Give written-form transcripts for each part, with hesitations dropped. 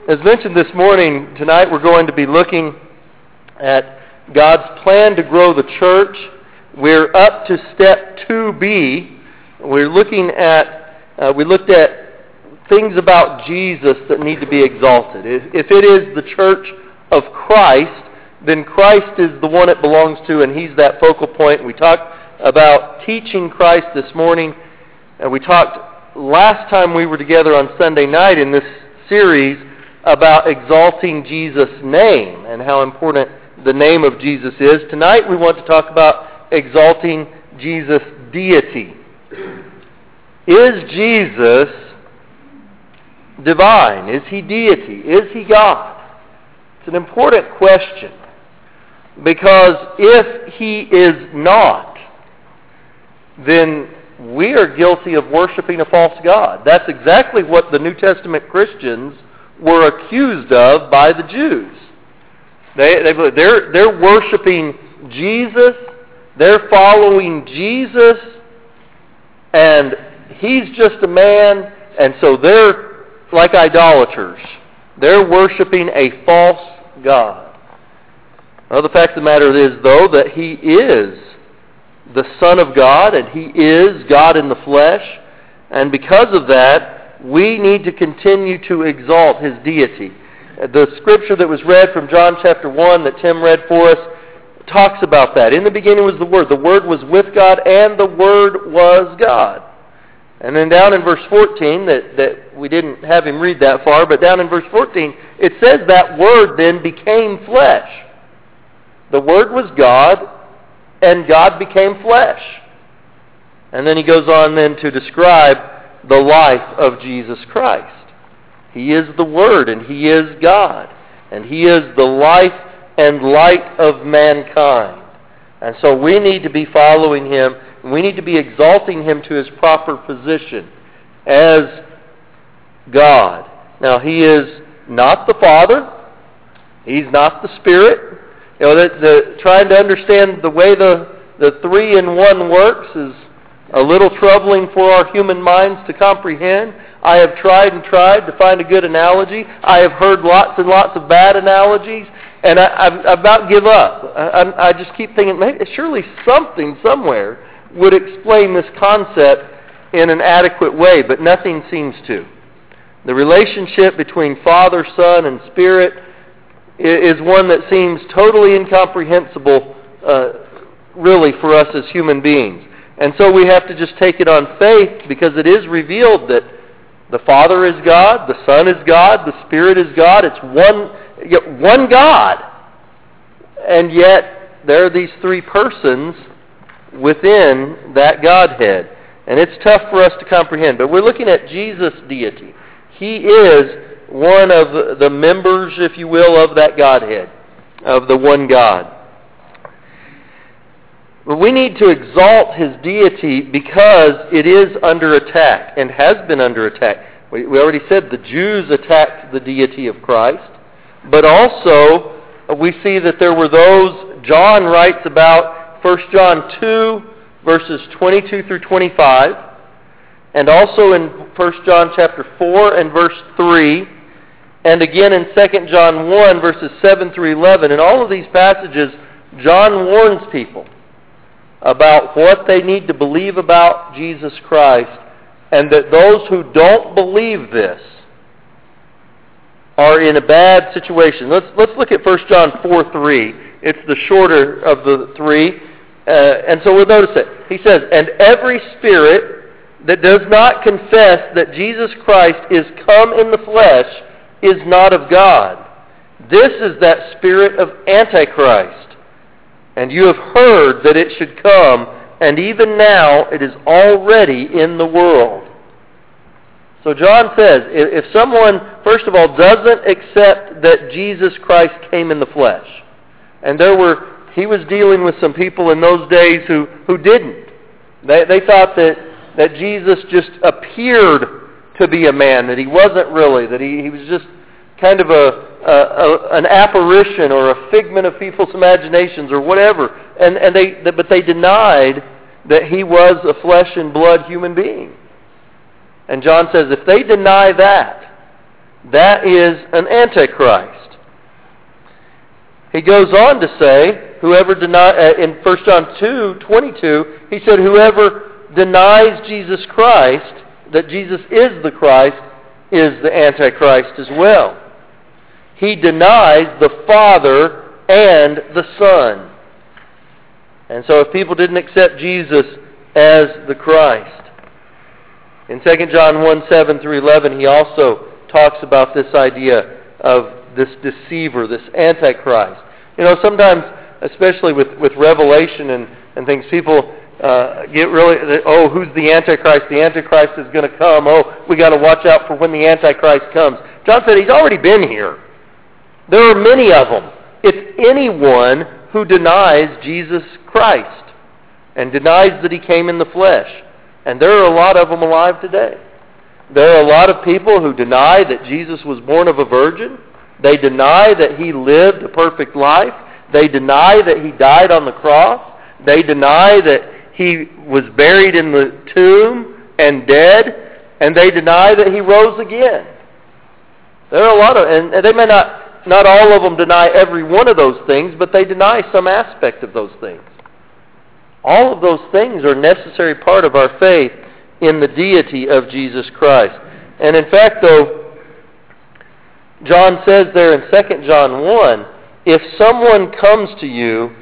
As mentioned this morning, tonight we're going to be looking at God's plan to grow the church. We're up to step 2B. We're looking at, we looked at things about Jesus that need to be exalted. If it is the church of Christ, then Christ is the one it belongs to, and He's that focal point. We talked about teaching Christ this morning, and we talked last time we were together on Sunday night in this series about exalting Jesus' name and how important the name of Jesus is. Tonight we want to talk about exalting Jesus' deity. Is Jesus divine? Is He deity? Is He God? It's an important question, because if He is not, then we are guilty of worshiping a false god. That's exactly what the New Testament Christians were accused of by the Jews. They're worshiping Jesus, they're following Jesus, and He's just a man, and so they're like idolaters. They're worshiping a false god. Well, the fact of the matter is, though, that He is the Son of God, and He is God in the flesh, and because of that, we need to continue to exalt His deity. The scripture that was read from John chapter 1 that Tim read for us talks about that. In the beginning was the Word. The Word was with God, and the Word was God. And then down in verse 14, that we didn't have him read that far, but down in verse 14, it says that Word then became flesh. The Word was God, and God became flesh. And then he goes on then to describe the life of Jesus Christ. He is the Word, and He is God, and He is the life and light of mankind. And so we need to be following Him, and we need to be exalting Him to His proper position as God. Now, He is not the Father. He's not the Spirit. You know, trying to understand the way the 3-in-1 works is a little troubling for our human minds to comprehend. I have tried and tried to find a good analogy. I have heard lots and lots of bad analogies, and I about give up. I just keep thinking, maybe, surely something somewhere would explain this concept in an adequate way, but nothing seems to. The relationship between Father, Son, and Spirit is one that seems totally incomprehensible, really, for us as human beings. And so we have to just take it on faith, because it is revealed that the Father is God, the Son is God, the Spirit is God. It's one God. And yet there are these three persons within that Godhead. And it's tough for us to comprehend. But we're looking at Jesus' deity. He is one of the members, if you will, of that Godhead, of the one God. But we need to exalt His deity because it is under attack and has been under attack. We already said the Jews attacked the deity of Christ, but also we see that there were those, John writes about 1 John 2, verses 22 through 25, and also in 1 John chapter 4 and verse 3, and again in 2 John 1, verses 7 through 11. In all of these passages, John warns people about what they need to believe about Jesus Christ, and that those who don't believe this are in a bad situation. Let's look at 1 John 4:3. It's the shorter of the three, and so we'll notice it. He says, "And every spirit that does not confess that Jesus Christ is come in the flesh is not of God. This is that spirit of Antichrist. And you have heard that it should come, and even now it is already in the world." So John says, if someone, first of all, doesn't accept that Jesus Christ came in the flesh, and he was dealing with some people in those days who didn't. They thought that Jesus just appeared to be a man, that He wasn't really, that he was just kind of an apparition or a figment of people's imaginations or whatever. But they denied that He was a flesh and blood human being. And John says if they deny that, that is an antichrist. He goes on to say, whoever in 1 John 2:22, he said, whoever denies Jesus Christ, that Jesus is the Christ, is the Antichrist as well. He denies the Father and the Son. And so if people didn't accept Jesus as the Christ. In 2 John 1:7-11, he also talks about this idea of this deceiver, this Antichrist. You know, sometimes, especially with Revelation and things, people get really, oh, who's the Antichrist? The Antichrist is going to come. Oh, we got to watch out for when the Antichrist comes. John said he's already been here. There are many of them. It's anyone who denies Jesus Christ and denies that he came in the flesh. And there are a lot of them alive today. There are a lot of people who deny that Jesus was born of a virgin. They deny that he lived a perfect life. They deny that he died on the cross. They deny that he was buried in the tomb and dead. And they deny that he rose again. There are a lot of, and they may not all of them deny every one of those things, but they deny some aspect of those things. All of those things are a necessary part of our faith in the deity of Jesus Christ. And in fact, though, John says there in 2 John 1, if someone comes to you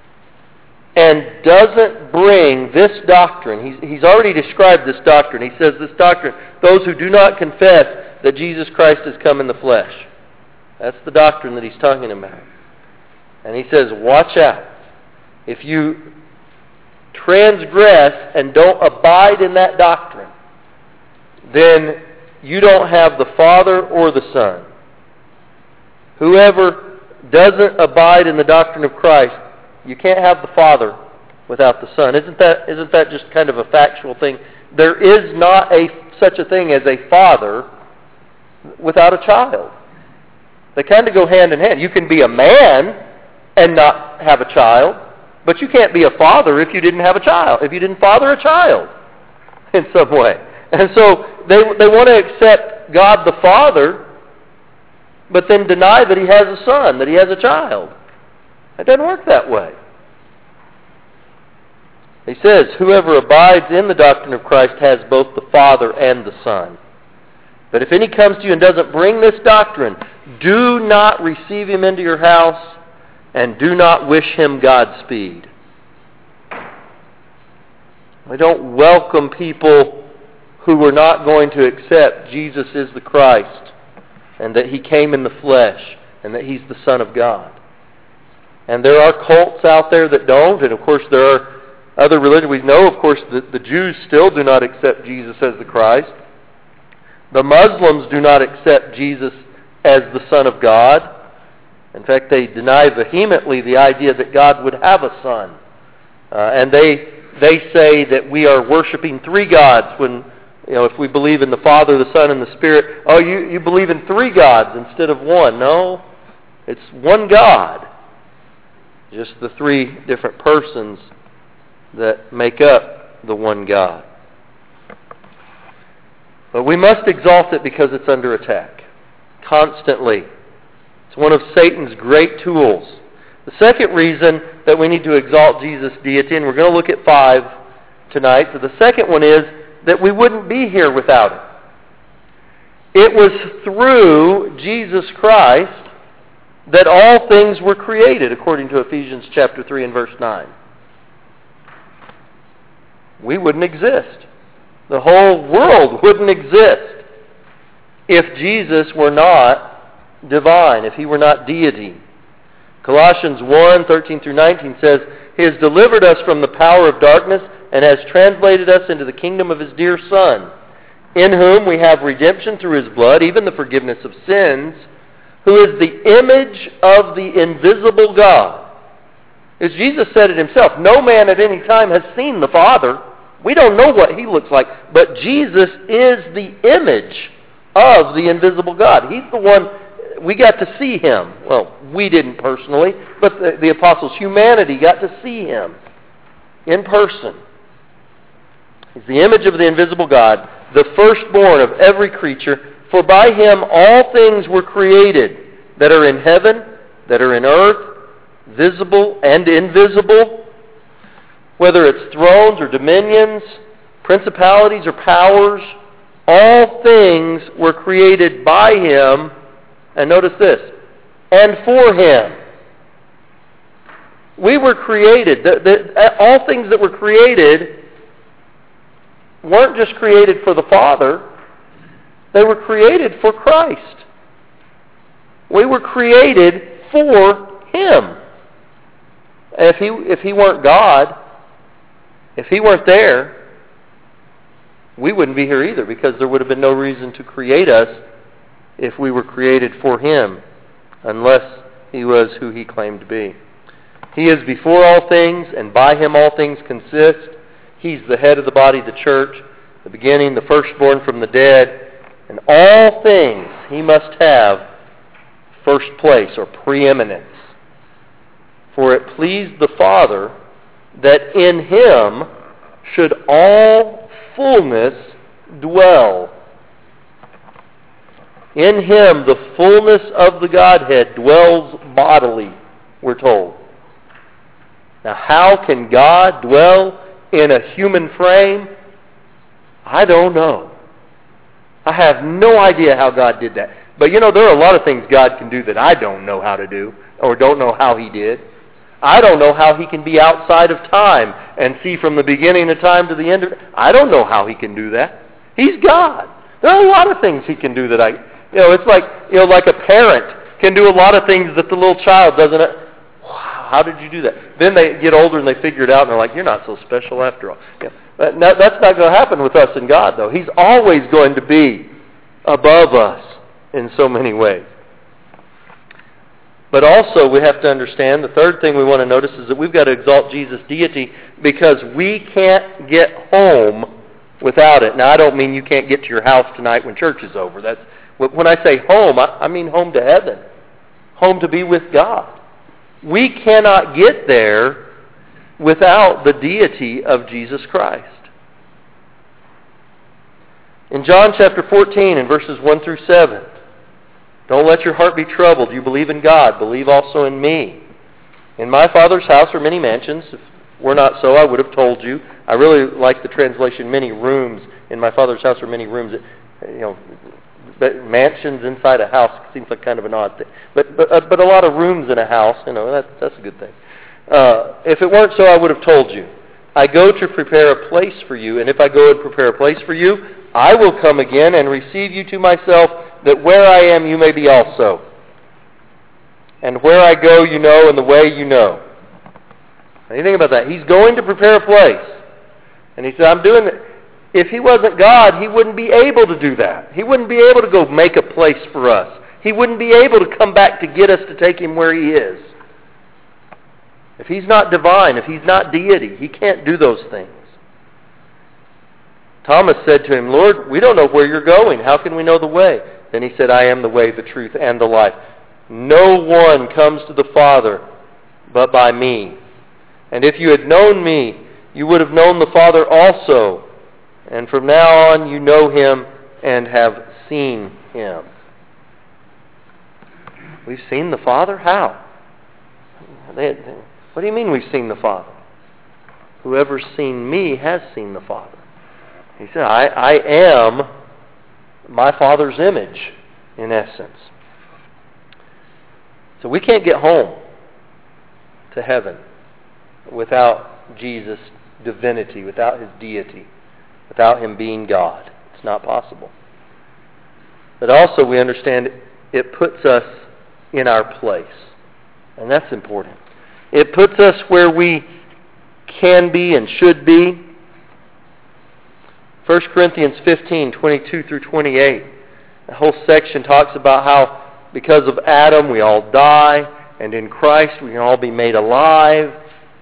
and doesn't bring this doctrine, he's already described this doctrine. He says this doctrine, those who do not confess that Jesus Christ has come in the flesh. That's the doctrine that he's talking about. And he says, watch out. If you transgress and don't abide in that doctrine, then you don't have the Father or the Son. Whoever doesn't abide in the doctrine of Christ, you can't have the Father without the Son. Isn't that just kind of a factual thing? There is not such a thing as a father without a child. They kind of go hand in hand. You can be a man and not have a child, but you can't be a father if you didn't have a child, if you didn't father a child in some way. And so they want to accept God the Father, but then deny that he has a son, that he has a child. It doesn't work that way. He says, whoever abides in the doctrine of Christ has both the Father and the Son. But if any comes to you and doesn't bring this doctrine, do not receive him into your house and do not wish him Godspeed. We don't welcome people who are not going to accept Jesus is the Christ and that he came in the flesh and that he's the Son of God. And there are cults out there that don't, and of course there are other religions. We know, of course, that the Jews still do not accept Jesus as the Christ. The Muslims do not accept Jesus as the Son of God. In fact, they deny vehemently the idea that God would have a son. And they say that we are worshiping three gods when, if we believe in the Father, the Son, and the Spirit. Oh, you believe in three gods instead of one. No, it's one God. Just the three different persons that make up the one God. But we must exalt it because it's under attack. Constantly. It's one of Satan's great tools. The second reason that we need to exalt Jesus' deity, and we're going to look at 5 tonight, but the second one is that we wouldn't be here without it. It was through Jesus Christ that all things were created, according to Ephesians chapter 3 and verse 9. We wouldn't exist. The whole world wouldn't exist if Jesus were not divine, if he were not deity. Colossians 1:13-19 says, he has delivered us from the power of darkness and has translated us into the kingdom of his dear Son, in whom we have redemption through his blood, even the forgiveness of sins, who is the image of the invisible God. As Jesus said it himself, no man at any time has seen the Father. We don't know what he looks like, but Jesus is the image of the invisible God. He's the one, we got to see him. Well, we didn't personally, but the apostles, humanity got to see him in person. He's the image of the invisible God, the firstborn of every creature, For by him all things were created, that are in heaven, that are in earth, visible and invisible, whether it's thrones or dominions, principalities or powers, all things were created by him, and notice this, and for him. We were created, all things that were created weren't just created for the Father, they were created for Christ. We were created for him. If he weren't God, if he weren't there, we wouldn't be here either, because there would have been no reason to create us if we were created for him, unless he was who he claimed to be. He is before all things, and by him all things consist. He's the head of the body, the church, the beginning, the firstborn from the dead. And all things he must have first place or preeminence. For it pleased the Father that in him should all fullness dwell. In him the fullness of the Godhead dwells bodily, we're told. Now, how can God dwell in a human frame? I don't know. I have no idea how God did that. But there are a lot of things God can do that I don't know how to do, or don't know how he did. I don't know how he can be outside of time and see from the beginning of time to the end of it. I don't know how he can do that. He's God. There are a lot of things he can do that it's like a parent can do a lot of things that the little child doesn't. How did you do that? Then they get older and they figure it out and they're like, you're not so special after all. That's not going to happen with us and God, though. He's always going to be above us in so many ways. But also we have to understand, the third thing we want to notice is that we've got to exalt Jesus' deity, because we can't get home without it. Now, I don't mean you can't get to your house tonight when church is over. When I say home, I mean home to heaven, home to be with God. We cannot get there without the deity of Jesus Christ. In John chapter 14 and verses 1 through 7, don't let your heart be troubled. You believe in God, believe also in me. In my Father's house are many mansions. If were not so, I would have told you. I really like the translation, many rooms. In my Father's house are many rooms. But mansions inside a house seems like kind of an odd thing. But a lot of rooms in a house, that's a good thing. If it weren't so, I would have told you. I go to prepare a place for you, and if I go and prepare a place for you, I will come again and receive you to myself, that where I am you may be also. And where I go you know, and the way you know. Now, you think about that. He's going to prepare a place. And he said, I'm doing it. If he wasn't God, he wouldn't be able to do that. He wouldn't be able to go make a place for us. He wouldn't be able to come back to get us to take him where he is. If he's not divine, if he's not deity, he can't do those things. Thomas said to him, Lord, we don't know where you're going. How can we know the way? Then he said, I am the way, the truth, and the life. No one comes to the Father but by me. And if you had known me, you would have known the Father also. And from now on you know him and have seen him. We've seen the Father? How? What do you mean we've seen the Father? Whoever's seen me has seen the Father. He said, I am my Father's image, in essence. So we can't get home to heaven without Jesus' divinity, without his deity, without him being God. It's not possible. But also we understand it puts us in our place. And that's important. It puts us where we can be and should be. 1 Corinthians 15, 22 through 28. The whole section talks about how because of Adam we all die, and in Christ we can all be made alive.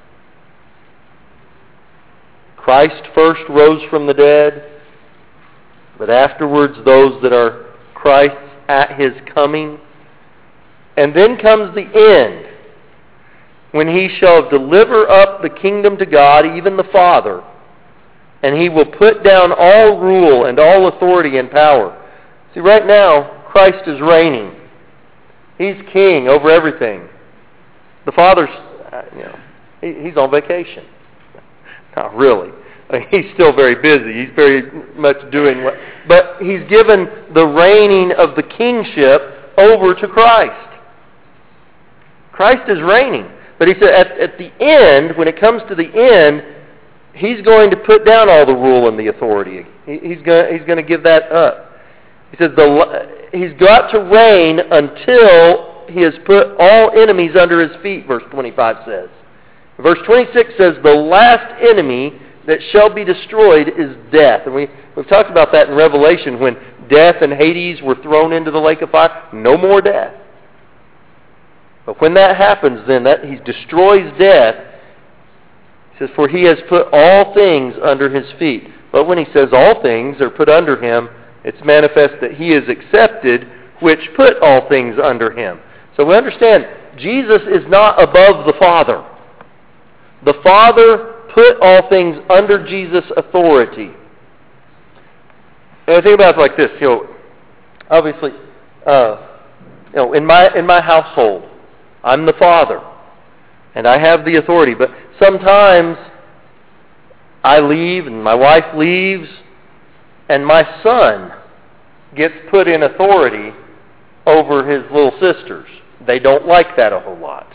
Christ first rose from the dead, but afterwards those that are Christ's at his coming. And then comes the end, when he shall deliver up the kingdom to God, even the Father, and he will put down all rule and all authority and power. See, right now, Christ is reigning. He's king over everything. The Father's, he's on vacation. Not really. He's still very busy. He's very much doing what... But he's given the reigning of the kingship over to Christ. Christ is reigning. But he said at the end, when it comes to the end, he's going to put down all the rule and the authority. He's going to give that up. He says he's got to reign until he has put all enemies under his feet, verse 25 says. Verse 26 says, the last enemy that shall be destroyed is death. And we've talked about that in Revelation when death and Hades were thrown into the lake of fire. No more death. But when that happens, then he destroys death. He says, for he has put all things under his feet. But when he says all things are put under him, it's manifest that he is accepted, which put all things under him. So we understand, Jesus is not above the Father. The Father put all things under Jesus' authority. And I think about it like this, obviously, in my household, I'm the father, and I have the authority. But sometimes I leave, and my wife leaves, and my son gets put in authority over his little sisters. They don't like that a whole lot.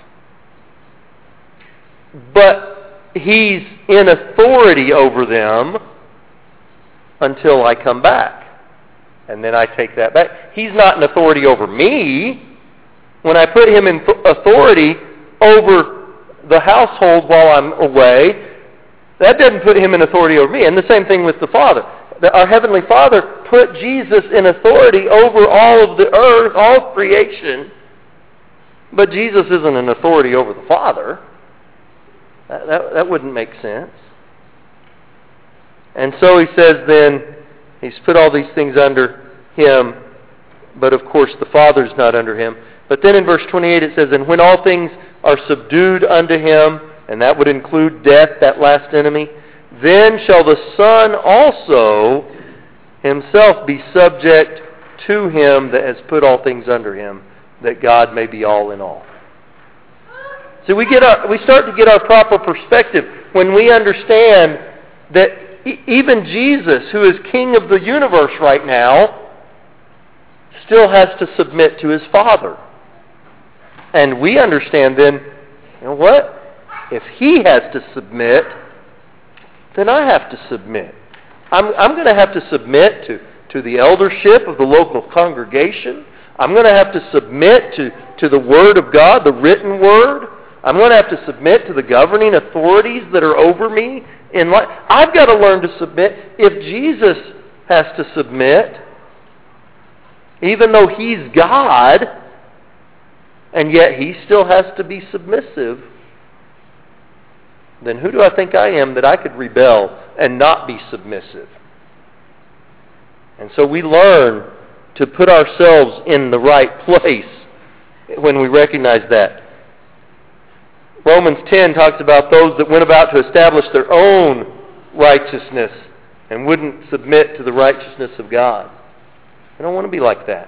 But he's in authority over them until I come back. And then I take that back. He's not in authority over me. When I put him in authority over the household while I'm away, that doesn't put him in authority over me. And the same thing with the Father. Our Heavenly Father put Jesus in authority over all of the earth, all creation. But Jesus isn't an authority over the Father. That wouldn't make sense. And so he says then, he's put all these things under him, but of course the Father's not under him. But then in verse 28 it says, and when all things are subdued unto him, and that would include death, that last enemy, then shall the Son also himself be subject to him that has put all things under him, that God may be all in all. So we start to get our proper perspective when we understand that even Jesus, who is King of the universe right now, still has to submit to his Father. And we understand then, you know what? If he has to submit, then I have to submit. I'm going to have to submit to the eldership of the local congregation. I'm going to have to submit to the Word of God, the written Word. I'm going to have to submit to the governing authorities that are over me in life. I've got to learn to submit. If Jesus has to submit, even though he's God, and yet he still has to be submissive, then who do I think I am that I could rebel and not be submissive? And so we learn to put ourselves in the right place when we recognize that. Romans 10 talks about those that went about to establish their own righteousness and wouldn't submit to the righteousness of God. I don't want to be like that.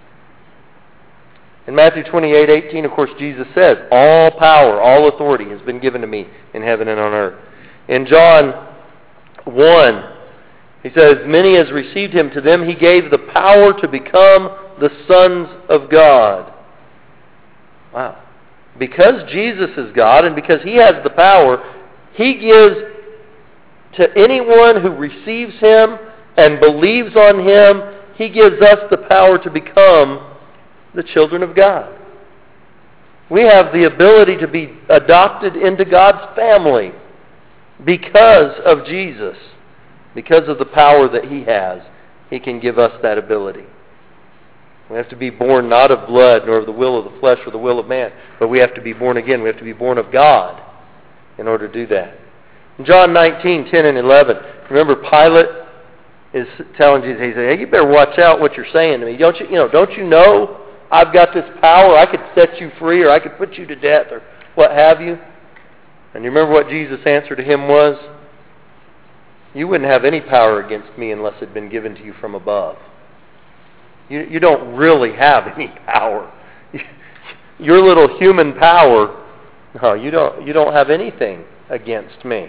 In Matthew 28:18, of course, Jesus says, all power, all authority has been given to me in heaven and on earth. In John 1, he says, many as received him, to them he gave the power to become the sons of God. Wow. Because Jesus is God and because he has the power, he gives to anyone who receives him and believes on him, he gives us the power to become the children of God. We have the ability to be adopted into God's family because of Jesus. Because of the power that he has, he can give us that ability. We have to be born not of blood, nor of the will of the flesh or the will of man, but we have to be born again. We have to be born of God in order to do that. In John 19:10 and 11, remember Pilate is telling Jesus, he said, hey, you better watch out what you're saying to me. Don't you know I've got this power? I could set you free, or I could put you to death, or what have you. And you remember what Jesus' answer to him was? You wouldn't have any power against me unless it had been given to you from above. You don't really have any power. Your little human power, no, you don't have anything against me.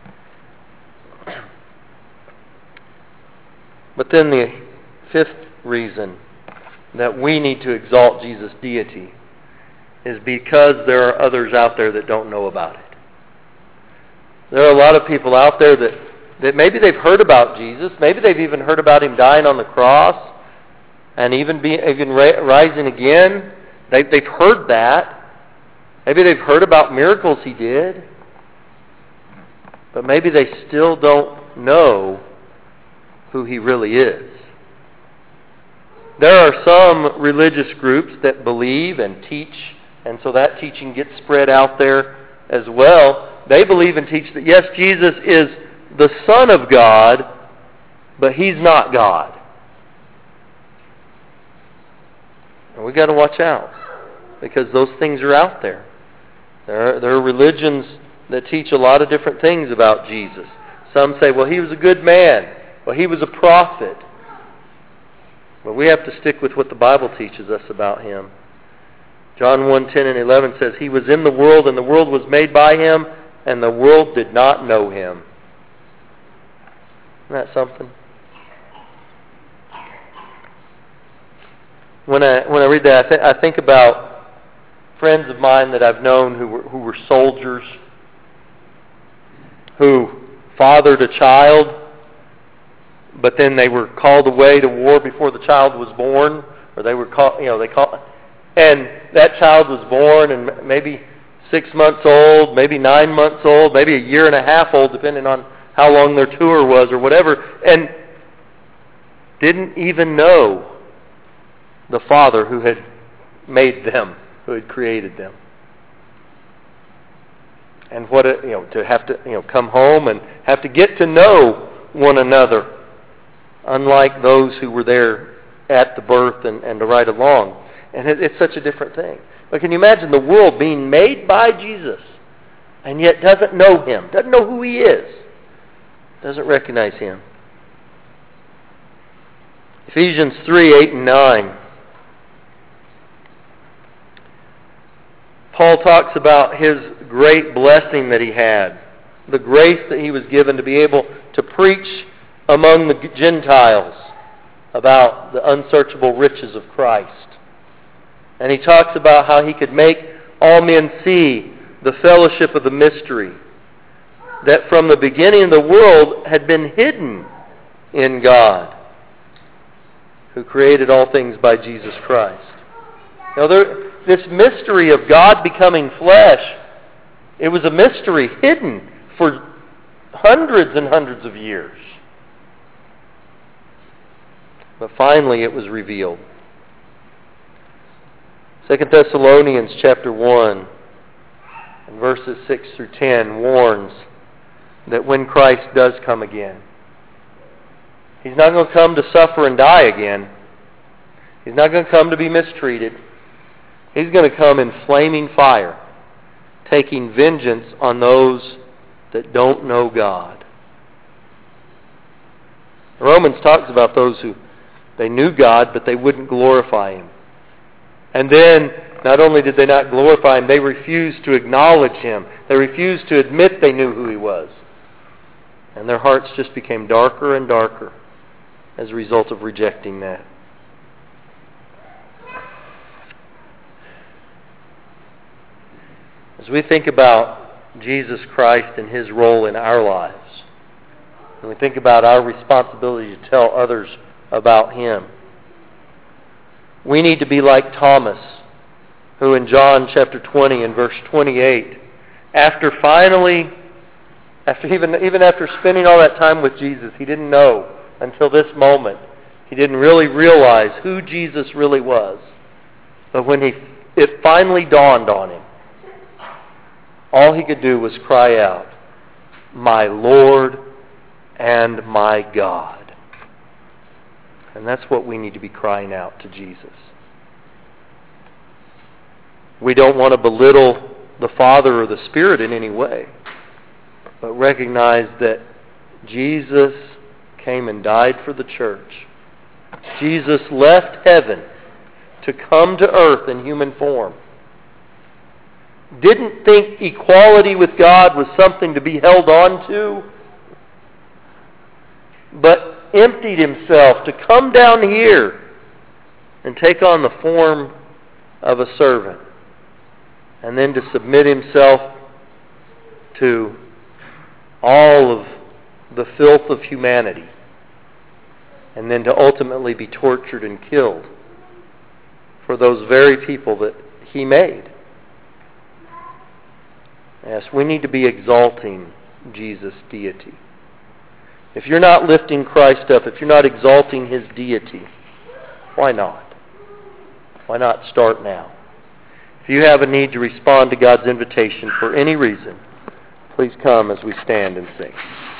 But then the fifth reason that we need to exalt Jesus' deity is because there are others out there that don't know about it. There are a lot of people out there that maybe they've heard about Jesus, maybe they've even heard about Him dying on the cross and even rising again. They've heard that. Maybe they've heard about miracles He did, but maybe they still don't know who He really is. There are some religious groups that believe and teach, and so that teaching gets spread out there as well. They believe and teach that, yes, Jesus is the Son of God, but He's not God. And we've got to watch out, because those things are out there. There are religions that teach a lot of different things about Jesus. Some say, well, He was a good man. Well, He was a prophet. But we have to stick with what the Bible teaches us about Him. John 1:10 and 11 says, He was in the world, and the world was made by Him, and the world did not know Him. Isn't that something? When I read that, I think about friends of mine that I've known who were soldiers, who fathered a child, but then they were called away to war before the child was born, or they were called, and that child was born and maybe 6 months old, maybe 9 months old, maybe a year and a half old, depending on how long their tour was or whatever, and didn't even know the Father who had made them, who had created them. And to have to come home and have to get to know one another, unlike those who were there at the birth and to ride along. And it's such a different thing. But can you imagine the world being made by Jesus and yet doesn't know Him, doesn't know who He is, doesn't recognize Him? Ephesians 3:8 and 9. Paul talks about his great blessing that he had, the grace that he was given to be able to preach among the Gentiles about the unsearchable riches of Christ. And he talks about how he could make all men see the fellowship of the mystery that from the beginning of the world had been hidden in God, who created all things by Jesus Christ. Now, this mystery of God becoming flesh, it was a mystery hidden for hundreds and hundreds of years. But finally it was revealed. 2 Thessalonians chapter 1 and verses 6 through 10 warns that when Christ does come again, He's not going to come to suffer and die again. He's not going to come to be mistreated. He's going to come in flaming fire, taking vengeance on those that don't know God. Romans talks about those who they knew God, but they wouldn't glorify Him. And then, not only did they not glorify Him, they refused to acknowledge Him. They refused to admit they knew who He was. And their hearts just became darker and darker as a result of rejecting that. As we think about Jesus Christ and His role in our lives, and we think about our responsibility to tell others about Him, we need to be like Thomas, who in John chapter 20 and verse 28, even after spending all that time with Jesus, he didn't know until this moment. He didn't really realize who Jesus really was. But when it finally dawned on him, all he could do was cry out, "My Lord and my God." And that's what we need to be crying out to Jesus. We don't want to belittle the Father or the Spirit in any way, but recognize that Jesus came and died for the church Jesus left heaven to come to earth in human form. Didn't think equality with God was something to be held on to, but emptied himself to come down here and take on the form of a servant, and then to submit himself to all of the filth of humanity, and then to ultimately be tortured and killed for those very people that he made. Yes, we need to be exalting Jesus' deity. If you're not lifting Christ up, if you're not exalting his deity, why not? Why not start now? If you have a need to respond to God's invitation for any reason, please come as we stand and sing.